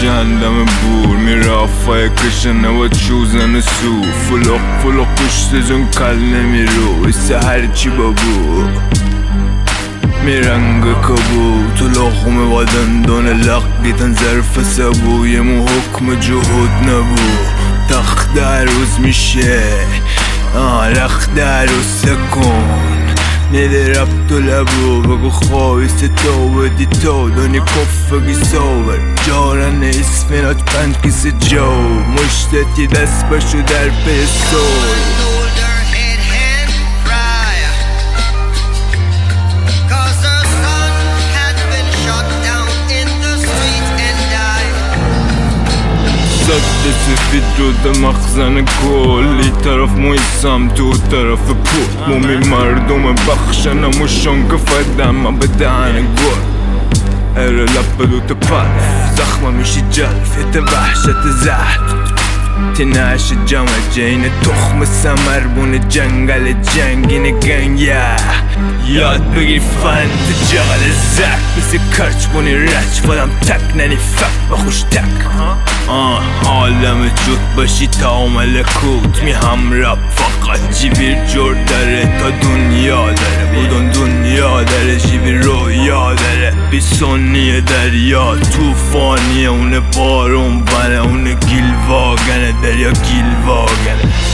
کشندم بور میرفای کشن و چوزن سو فلق پشت جون کل نمیرو ایسه هرچی بابو میرنگ کبو تو لغم و دندون لق دیدن ظرف سبو یه مو حکم جهود نبو تخت عروض میشه رخت عروض سکن نده ربط و لبو بگو خواهیست تو بدی تو دونی کفگی سوبر جارن اسفنات پنج کسی جو مشتتی دست بشو در پیستول سد سفید جد مخزن کلی طرف موی سمتو طرف پود مومی مردم بخشنم و شنگ فدم به دهن گل اره لب دوت پرف زخمه میشی جلف یه وحشت زهد تناش جمع جین تخم سمربون جنگل جنگین گنگ یاد بگیر فند جغل زک مثل کرچ بونی رچ فدم تک ننی فک بخوش تک عالم جود باشی تا ملکوت می هم رب فقط جیویر جور داره تا دنیا داره بودن دنیا داره جیویر رویا داره بیسونی دریا توفانیه اونه بارون بنه اونه گیل واگنه دریا گیل واگنه